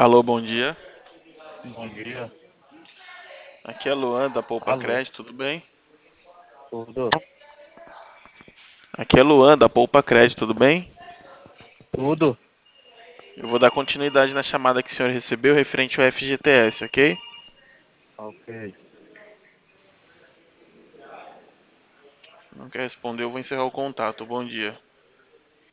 Alô, bom dia. Bom dia. Aqui é Luan da Poupa Alô, Crédito, tudo bem? tudo? Aqui é Luan da Poupa Crédito, tudo bem? Tudo? Eu vou dar continuidade na chamada que o senhor recebeu referente ao FGTS, ok? Ok. Não quer responder, eu vou encerrar o contato. Bom dia.